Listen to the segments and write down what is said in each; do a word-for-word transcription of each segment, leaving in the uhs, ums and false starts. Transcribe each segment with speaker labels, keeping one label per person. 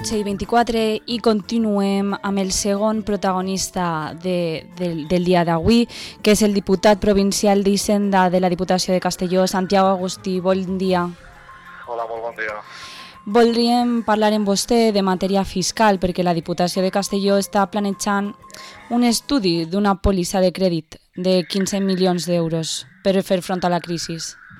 Speaker 1: dotze i vint-i-quatre i continuem amb el segon protagonista de, de, del dia d'avui, que és el diputat provincial d'Hisenda de la Diputació de Castelló, Santiago Agustí. Bon dia.
Speaker 2: Hola, molt bon dia.
Speaker 1: Voldríem parlar amb vostè de matèria fiscal, perquè la Diputació de Castelló està planejant un estudi d'una pòlissa de crèdit de quinze milions d'euros per fer front a la crisi.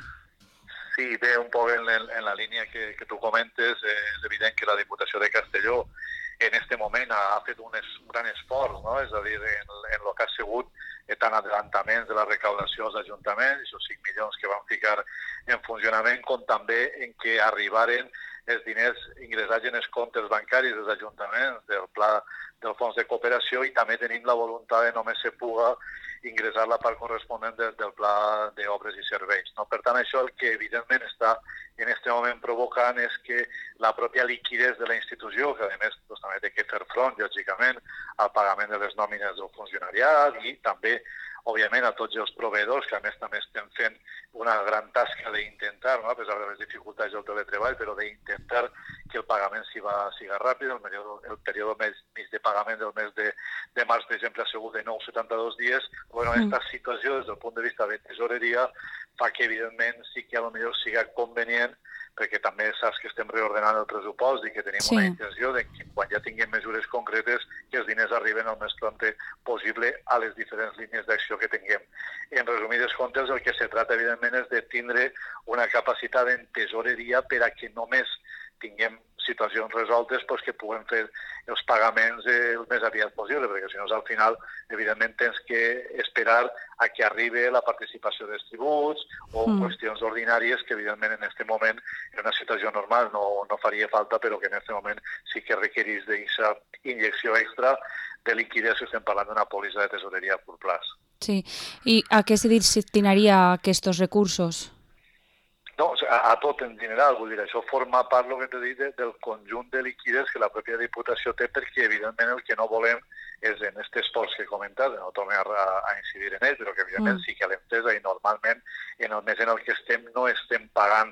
Speaker 2: Sí, bé, un poc en, en la línia que, que tu comentes, eh, és evident que la Diputació de Castelló en aquest moment ha, ha fet un, es, un gran esforç, no? És a dir, en, en el que ha sigut eh, tant adelantaments de la recaudació als ajuntaments, aquests cinc milions que van ficar en funcionament, com també en què arribaren els diners ingressats en els comptes bancaris dels ajuntaments del pla del fons de cooperació, i també tenim la voluntat de només se puga ingressar la part corresponent de, del pla d'obres i serveis. No? Per tant, això el que evidentment està en aquest moment provocant és que la pròpia liquiditat de la institució, que a més doncs, també té que fer front, lògicament, al pagament de les nòmines del funcionariat i també, òbviament, a tots els proveïdors, que a més també estem fent una gran tasca d'intentar, no? A pesar de les dificultats del teletreball, però d'intentar que el pagament siga, siga ràpid. El període, el període més, mig de pagament del mes de, de març, per exemple, ha sigut de nou coma setanta-dos dies. Bueno, aquesta mm. situació, des del punt de vista de tesoreria, fa que, evidentment, sí que a lo millor siga convenient, perquè també saps que estem reordenant el pressupost i que tenim sí. una intenció de que quan ja tinguem mesures concretes que els diners arriben el més prompte possible a les diferents línies d'acció que tinguem. En resumides comptes, el que se trata, evidentment, és de tindre una capacitat en tesoreria per a que només tinguem situacions resoltes pues, que puguem fer els pagaments el més aviat possible, perquè si no, al final, evidentment, tens que esperar a que arribi la participació dels tributs o mm. qüestions ordinàries que, evidentment, en aquest moment, en una situació normal, no, no faria falta, però que en aquest moment sí que requereix d'aquesta injecció extra de liquiditat si estem parlant d'una pòlissa de tesoreria a curt plaç.
Speaker 1: Sí. I a què se destinaria aquests recursos?
Speaker 2: No, o sigui, a, a tot en general, vull dir, això forma part, el que t'he dit, de, del conjunt de liquiditats que la pròpia Diputació té, perquè evidentment el que no volem és en aquest esforç que he comentat, no tornem a, a incidir en ell, però que evidentment mm. sí que l'hem entès i normalment en el mes en el que estem no estem pagant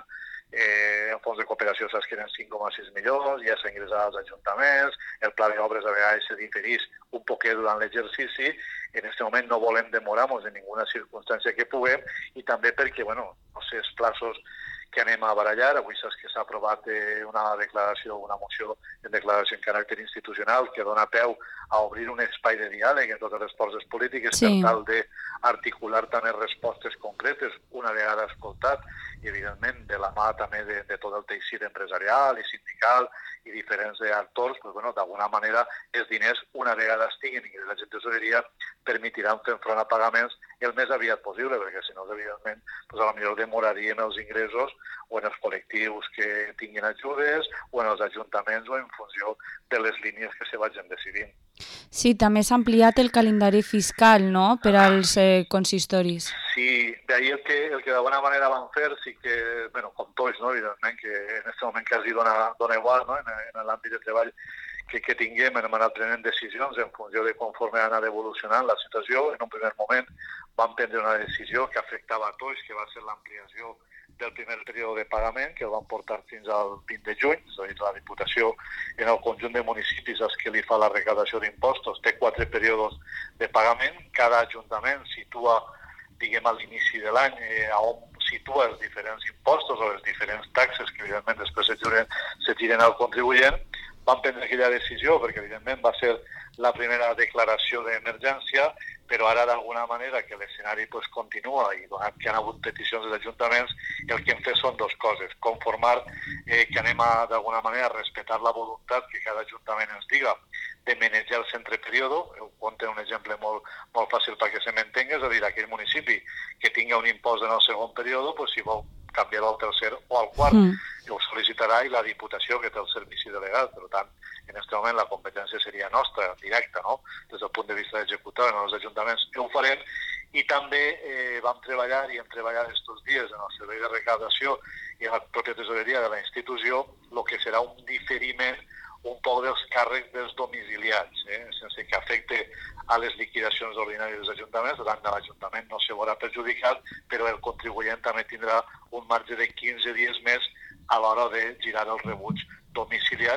Speaker 2: eh, el fons de cooperació, saps que eren cinc coma sis milions, ja s'ha ingressat als ajuntaments, el pla d'obres a vegades se diferís un poquet durant l'exercici, en aquest moment no volem demorar-nos en ninguna circumstància que puguem, i també perquè, bueno, no sé, els plaços que anem a barallar, avui saps que s'ha aprovat una declaració, una moció de declaració en caràcter institucional que dona peu a obrir un espai de diàleg en totes les forces polítiques sí. per tal d'articular també respostes concretes una vegada escoltat i, evidentment, de la mà també de, de tot el teixit empresarial i sindical i diferents actors, pues, bueno, d'alguna manera els diners, una vegada estiguin ingressats en tesoreria, permetiran fer front a pagaments el més aviat possible, perquè si no, evidentment, pues, a lo millor demoraríem els ingressos o en els col·lectius que tinguin ajudes o en els ajuntaments o en funció de les línies que se vagin decidint.
Speaker 1: Sí, també s'ha ampliat el calendari fiscal, no?, per als eh, consistoris.
Speaker 2: Sí, d'ahir el que, el que d'alguna manera van fer, sí que, bueno, com tots, no?, evidentment, que en aquest moment quasi dona, dona igual, no?, en, en l'àmbit de treball que, que tinguem, hem anat prenent decisions en funció de conforme ha anat evolucionant la situació. En un primer moment vam prendre una decisió que afectava a tots, que va ser l'ampliació del primer període de pagament, que el van portar fins al vint de juny, és a dir, la Diputació en el conjunt de municipis als que li fa la recaudació d'impostos té quatre períodes de pagament. Cada ajuntament situa, diguem, a l'inici de l'any eh, a on situa els diferents impostos o les diferents taxes que, evidentment, després se giren, se giren al contribuent. Van prendre aquella decisió perquè, evidentment, va ser la primera declaració d'emergència, però ara, d'alguna manera, que l'escenari pues, continua i donat que han hagut peticions dels ajuntaments, el que hem fet són dues coses. Conformar eh, que anem a, d'alguna manera, a respectar la voluntat que cada ajuntament ens diga de manejar el centre període. Ho conto un exemple molt, molt fàcil perquè se m'entenga, és a dir, aquell municipi que tinga un impost en el segon període, pues, si vol canviar al tercer o al quart, mm. ho sol·licitarà i la Diputació, que té el servici delegat. Per tant, en aquest moment la competència seria nostra, directa, no?, des del punt de vista d'executar en els ajuntaments. Ho farem i també eh, vam treballar i hem treballat aquests dies en el servei de recaudació i en la pròpia tesoreria de la institució el que serà un diferiment un poc dels càrrecs dels domiciliats, eh? sense que afecte a les liquidacions ordinàries dels ajuntaments. Per tant, l'Ajuntament no se veurà perjudicat, però el contribuent també tindrà un marge de quinze dies més a l'hora de girar els rebuts domiciliats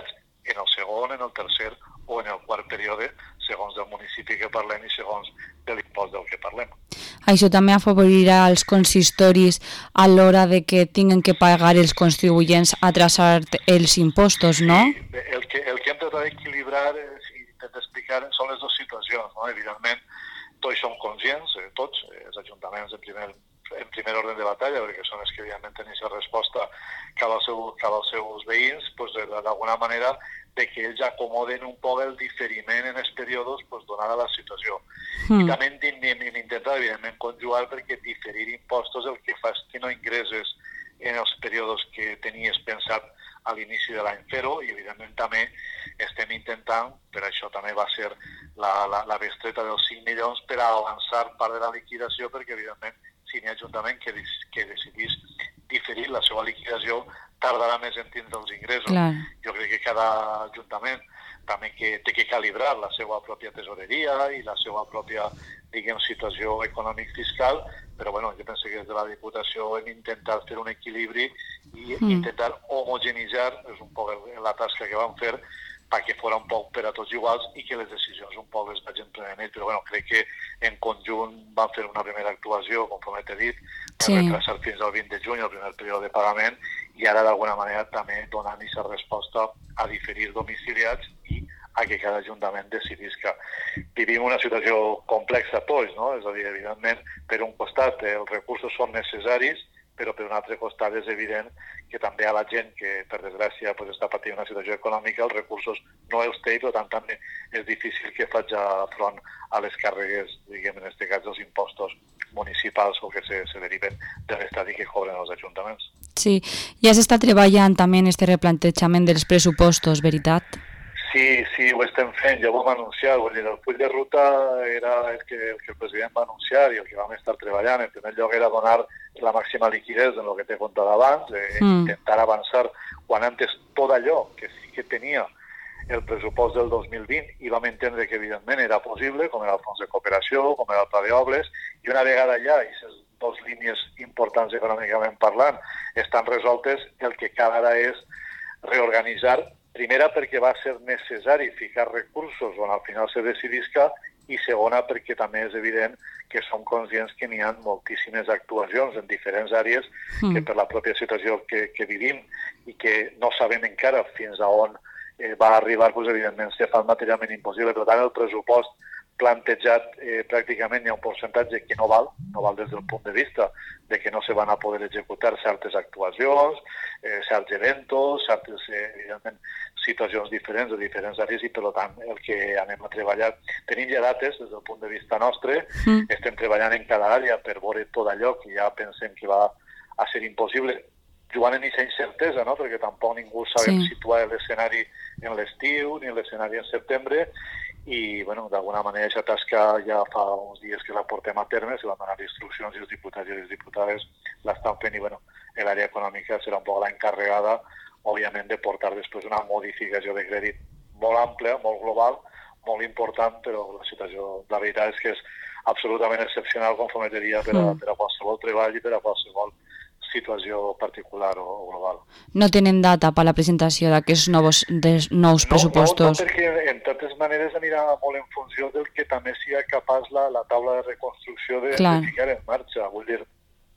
Speaker 2: en el segon, en el tercer o en el quart període, segons del municipi que parlem i segons de l'impost del que parlem.
Speaker 1: Això també afavorirà els consistoris a l'hora de que tinguin que pagar els contribuents atrasar els impostos, no?
Speaker 2: Sí, el que, el que hem tratat d'equilibrar, eh, si intento explicar, són les dues situacions, no? Evidentment, tots som conscients, eh, tots, eh, els ajuntaments en primer, en primer ordre de batalla, perquè són els que evidentment tenen aquesta resposta cap als, seu, cap als seus veïns, pues, d'alguna manera de que ells acomoden un poc el diferiment en els períodes pues, donada la situació. Mm. I també hem, hem, hem intentat, evidentment, conjugar perquè diferir impostos el que fa és que no ingresses en els períodes que tenies pensat a l'inici de l'any fer-ho i, evidentment, també estem intentant, per això també va ser la, la, la bestreta dels cinc milions per avançar part de la liquidació, perquè, evidentment, si n'hi ha ajuntament que, que decidís diferir la seva liquidació, tardarà més en tindre els ingressos. Clar. Jo crec que cada ajuntament també que té que calibrar la seva pròpia tesoreria i la seva pròpia, diguem, situació econòmic-fiscal, però bueno, jo penso que des de la Diputació hem intentat fer un equilibri i mm. intentar homogenitzar, és un poc la tasca que vam fer, perquè fora un poc per a tots iguals i que les decisions un poc les vagin plenament. Però bueno, crec que en conjunt vam fer una primera actuació, com t'he dit, per sí. retrasar fins al vint de juny el primer període de pagament i ara d'alguna manera també donant aquesta resposta a diferir domiciliats i a que cada ajuntament decidís que vivim una situació complexa tots, no? És a dir, evidentment, per un costat els recursos són necessaris, però per un altre costat és evident que també a la gent que, per desgràcia, pues, està patint una situació econòmica, els recursos no els té i, per tant, també és difícil que faci front a les càrregues, diguem, en aquest cas, dels impostos municipals o que se, se deriven de l'Estat i que cobren els ajuntaments.
Speaker 1: Sí, ja s'està treballant també en aquest replantejament dels pressupostos, veritat?
Speaker 2: Sí, sí, ho estem fent, ja ho vam anunciar, vull dir, el full de ruta era el que, el que el president va anunciar i el que vam estar treballant. En primer lloc era donar la màxima liquiditat en el que t'he contat abans, eh, mm. intentar avançar quan antes tot allò que sí que tenia el pressupost del dos mil vint i vam entendre que evidentment era possible, com era el fons de cooperació, com era el pla d'obres, i una vegada ja aquestes dues línies importants econòmicament parlant estan resoltes, el que cal ara és reorganitzar. Primera, perquè va ser necessari ficar recursos on al final se decidisca i segona, perquè també és evident que som conscients que n'hi ha moltíssimes actuacions en diferents àrees mm. que per la pròpia situació que, que vivim i que no sabem encara fins a on eh, va arribar, doncs, evidentment se fa materialment impossible. Per tant, el pressupost plantejat eh, pràcticament hi ha un percentatge que no val, no val des del punt de vista de que no se van a poder executar certes actuacions, eh, certs eventos, certes, eh, evidentment, situacions diferents de diferents àrees i, per tant, el que anem a treballar. Tenim ja dates des del punt de vista nostre, mm. estem treballant en cada àrea per veure tot allò que ja pensem que va a ser impossible, jugant en aquesta incertesa, no? Perquè tampoc ningú sabem sí. situar l'escenari en l'estiu ni l'escenari en setembre i, bueno, d'alguna manera aquesta tasca ja fa uns dies que la portem a terme, se van donar instruccions i els diputats i les diputades l'estan fent i, bueno, l'àrea econòmica serà un poc l'encarregada, òbviament, de portar després una modificació de crèdit molt àmplia, molt global, molt important, però la situació, la veritat és que és absolutament excepcional, conforme te diria, per a, per a qualsevol treball i per a qualsevol situació particular o, o global.
Speaker 1: No tenen data per a la presentació d'aquests nous, nous pressupostos?
Speaker 2: No, no, no, perquè en totes maneres anirà molt en funció del que també sigui capaç la, la taula de reconstrucció de, de ficar en marxa. Vull dir,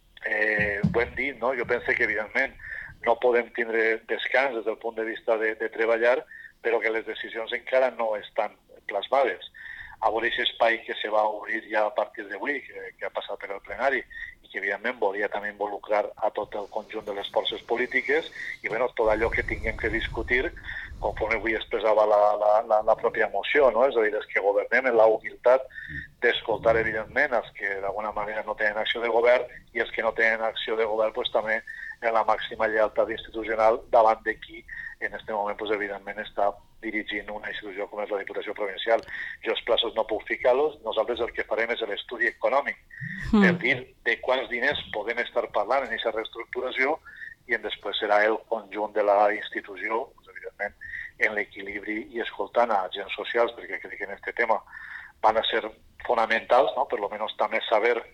Speaker 2: eh, ho hem dit, no? Jo penso que, evidentment, no podem tindre descans des del punt de vista de, de treballar, però que les decisions encara no estan plasmades. A veure aquest espai que se va obrir ja a partir d'avui, que, que ha passat per el plenari, i que evidentment volia també involucrar a tot el conjunt de les forces polítiques i, bueno, tot allò que tinguem que discutir, conforme avui expressava la, la, la, la pròpia moció, no? És a dir, és que governem en la humilitat d'escoltar, evidentment, els que d'alguna manera no tenen acció de govern i els que no tenen acció de govern, pues, també en la màxima lleialtat institucional davant de qui en aquest moment, pues, evidentment, està dirigint una institució com és la Diputació Provincial. Jo els plaços no puc ficar-los, nosaltres el que farem és l'estudi econòmic, mm. per dir de quants diners podem estar parlant en aquesta reestructuració i en després serà el conjunt de la institució, pues, evidentment, en l'equilibri i escoltant a agents socials, perquè crec que en aquest tema van a ser fonamentals, no? Per lo menos també saber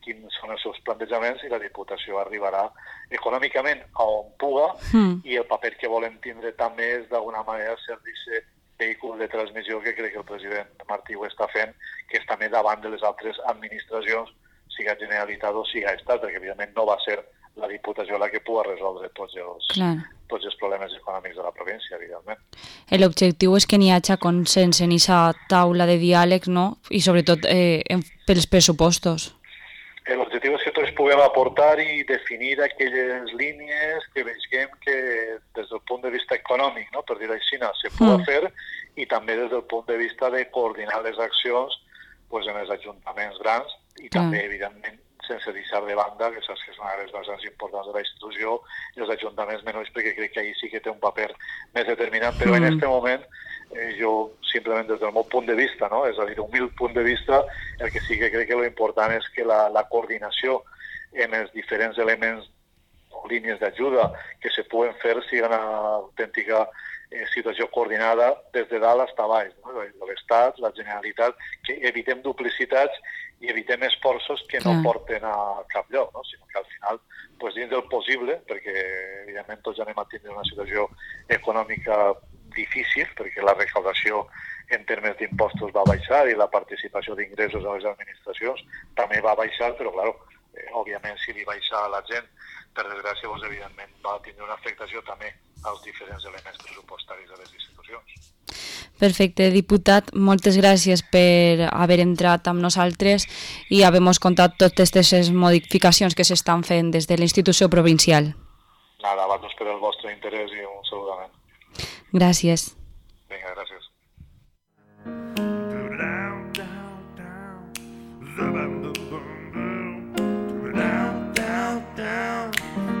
Speaker 2: quins són els seus plantejaments i la Diputació arribarà econòmicament a on puga
Speaker 1: Mm.
Speaker 2: i el paper que volem tindre també és d'alguna manera servir-se vehicle de transmissió que crec que el president Martí ho està fent, que és també davant de les altres administracions, siga Generalitat o siga Estat, perquè evidentment no va ser la Diputació la que pugui resoldre tots els,
Speaker 1: Clar.
Speaker 2: tots els problemes econòmics de la província, evidentment.
Speaker 1: L'objectiu és que n'hi hagi consens en aquesta taula de diàleg, no? I sobretot eh, en, pels pressupostos.
Speaker 2: L'objectiu és que tots puguem aportar i definir aquelles línies que veiem que des del punt de vista econòmic, no, per dir-ho així, se pugui
Speaker 1: Mm.
Speaker 2: fer, i també des del punt de vista de coordinar les accions pues, en els ajuntaments grans i
Speaker 1: Clar.
Speaker 2: també, evidentment, sense deixar de banda, que saps que és una de les bases importants de la institució, i els ajuntaments menors, perquè crec que ahir sí que té un paper més determinant, però
Speaker 1: Mm.
Speaker 2: en aquest moment eh, jo, simplement des del meu punt de vista, no? És a dir, un humil punt de vista, el que sí que crec que l'important és que la, la coordinació en els diferents elements o línies d'ajuda que se puguen fer sigui una autèntica eh, situació coordinada des de dalt fins a baix, no? L'Estat, la Generalitat, que evitem duplicitats i evitem esforços que no
Speaker 1: Clar.
Speaker 2: porten a cap lloc, no? Sinó que al final, pues, dins del possible, perquè evidentment tots anem a tindre una situació econòmica difícil, perquè la recaudació en termes d'impostos va baixar i la participació d'ingressos a les administracions també va baixar, però, clar, eh, òbviament, si li baixa a la gent, per desgràcia, doncs, evidentment, va tindre una afectació també als diferents elements pressupostaris de les institucions.
Speaker 1: Perfecte, diputat, moltes gràcies per haver entrat amb nosaltres i haver-nos contat totes aquestes modificacions que s'estan fent des de la institució provincial.
Speaker 2: Nada, abans per el vostre interès i un saludament.
Speaker 1: Gràcies.
Speaker 2: Vinga, gràcies.